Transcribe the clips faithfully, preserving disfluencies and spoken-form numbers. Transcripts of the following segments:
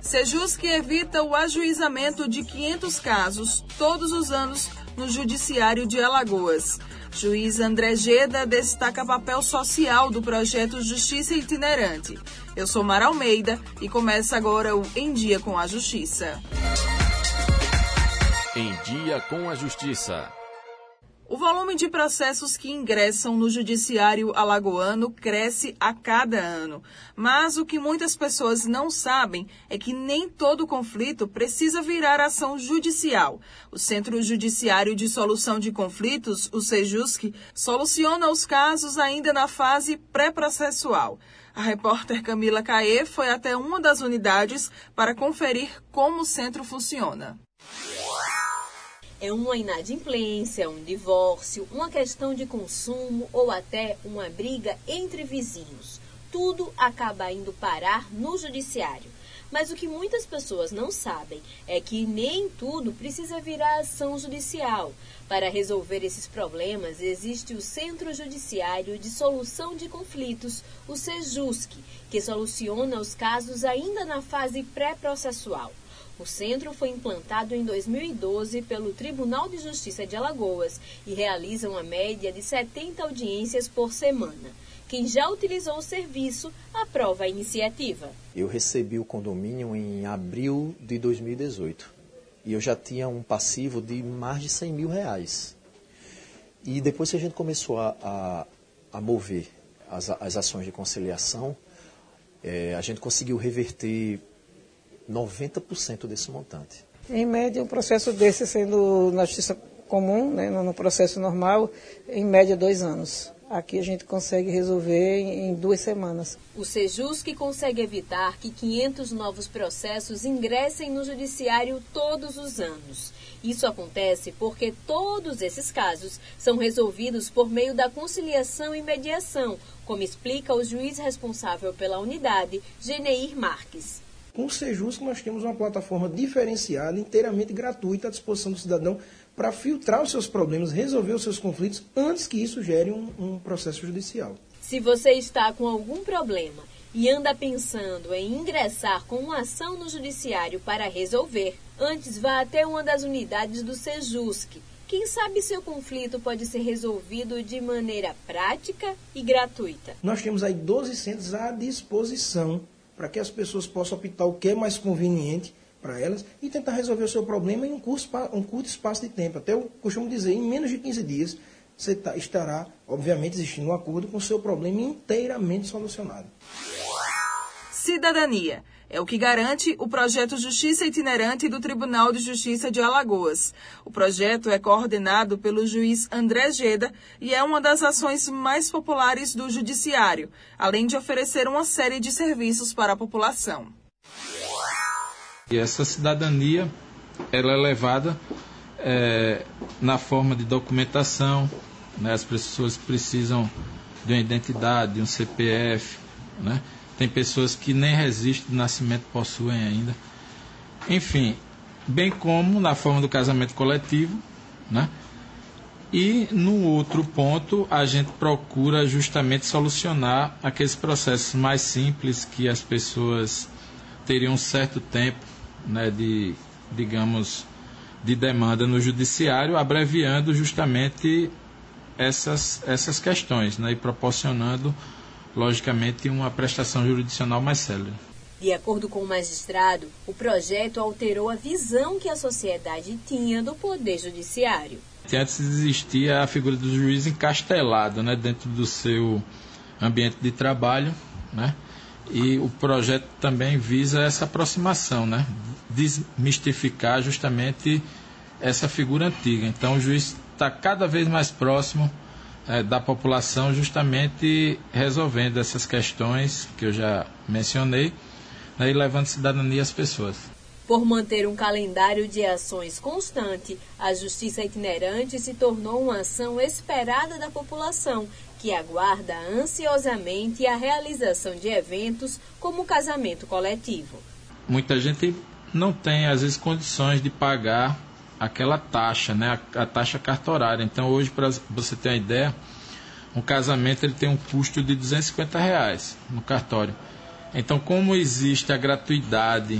Sejusc evita o ajuizamento de quinhentos casos todos os anos no Judiciário de Alagoas. Juiz André Geda destaca papel social do projeto Justiça Itinerante. Eu sou Mara Almeida e começa agora o Em Dia com a Justiça. Em Dia com a Justiça. O volume de processos que ingressam no judiciário alagoano cresce a cada ano. Mas o que muitas pessoas não sabem é que nem todo conflito precisa virar ação judicial. O Centro Judiciário de Solução de Conflitos, o Sejusc, soluciona os casos ainda na fase pré-processual. A repórter Camila Caê foi até uma das unidades para conferir como o centro funciona. É uma inadimplência, um divórcio, uma questão de consumo ou até uma briga entre vizinhos. Tudo acaba indo parar no judiciário. Mas o que muitas pessoas não sabem é que nem tudo precisa virar ação judicial. Para resolver esses problemas, existe o Centro Judiciário de Solução de Conflitos, o Sejusc, que soluciona os casos ainda na fase pré-processual. O centro foi implantado em dois mil e doze pelo Tribunal de Justiça de Alagoas e realiza uma média de setenta audiências por semana. Quem já utilizou o serviço aprova a iniciativa. Eu recebi o condomínio em abril de dois mil e dezoito e eu já tinha um passivo de mais de cem mil reais. E depois que a gente começou a, a, a mover as, as ações de conciliação, é, a gente conseguiu reverter noventa por cento desse montante. Em média, um processo desse sendo na justiça comum, né, no processo normal, em média dois anos. Aqui a gente consegue resolver em duas semanas. O Sejusc consegue evitar que quinhentos novos processos ingressem no judiciário todos os anos. Isso acontece porque todos esses casos são resolvidos por meio da conciliação e mediação, como explica o juiz responsável pela unidade, Geneir Marques. Com o Sejusc nós temos uma plataforma diferenciada, inteiramente gratuita à disposição do cidadão para filtrar os seus problemas, resolver os seus conflitos antes que isso gere um, um processo judicial. Se você está com algum problema e anda pensando em ingressar com uma ação no judiciário para resolver, antes vá até uma das unidades do Sejusc. Quem sabe seu conflito pode ser resolvido de maneira prática e gratuita. Nós temos aí doze centros à disposição para que as pessoas possam optar o que é mais conveniente para elas e tentar resolver o seu problema em um curto, um curto espaço de tempo. Até eu costumo dizer, em menos de quinze dias, você estará, obviamente, existindo um acordo com o seu problema inteiramente solucionado. Cidadania é o que garante o projeto Justiça Itinerante do Tribunal de Justiça de Alagoas. O projeto é coordenado pelo juiz André Geda e é uma das ações mais populares do judiciário, além de oferecer uma série de serviços para a população. E essa cidadania ela é levada é, na forma de documentação, né? As pessoas precisam de uma identidade, de um C P F, né? Tem pessoas que nem registro de nascimento possuem ainda. Enfim, bem como na forma do casamento coletivo, né? E no outro ponto, a gente procura justamente solucionar aqueles processos mais simples que as pessoas teriam um certo tempo, né, de, digamos, de demanda no judiciário, abreviando justamente essas, essas questões, né, e proporcionando logicamente, uma prestação jurisdicional mais célere. De acordo com o magistrado, o projeto alterou a visão que a sociedade tinha do Poder Judiciário. Antes existia a figura do juiz encastelado, né, dentro do seu ambiente de trabalho, né, e o projeto também visa essa aproximação, né, desmistificar justamente essa figura antiga. Então, o juiz está cada vez mais próximo É, da população, justamente resolvendo essas questões que eu já mencionei, né, e levando cidadania às pessoas. Por manter um calendário de ações constante, a Justiça Itinerante se tornou uma ação esperada da população, que aguarda ansiosamente a realização de eventos como o casamento coletivo. Muita gente não tem, às vezes, condições de pagar aquela taxa, né, a, a taxa cartorária. Então, hoje, para você ter uma ideia, um casamento ele tem um custo de duzentos e cinquenta reais no cartório. Então, como existe a gratuidade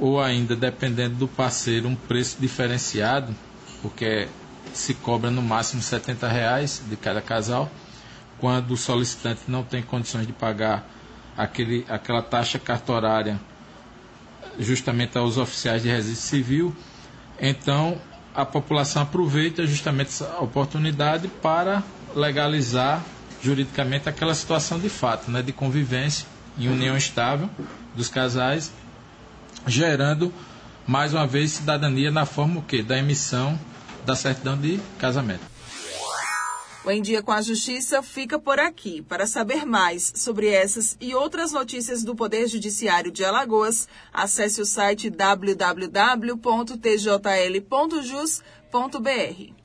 ou ainda, dependendo do parceiro, um preço diferenciado, porque se cobra no máximo setenta reais de cada casal, quando o solicitante não tem condições de pagar aquele, aquela taxa cartorária justamente aos oficiais de registro civil. Então, a população aproveita justamente essa oportunidade para legalizar juridicamente aquela situação de fato, né, de convivência em união estável dos casais, gerando, mais uma vez, cidadania na forma o quê? Da emissão da certidão de casamento. O Em Dia com a Justiça fica por aqui. Para saber mais sobre essas e outras notícias do Poder Judiciário de Alagoas, acesse o site w w w ponto t j l ponto jus ponto b r.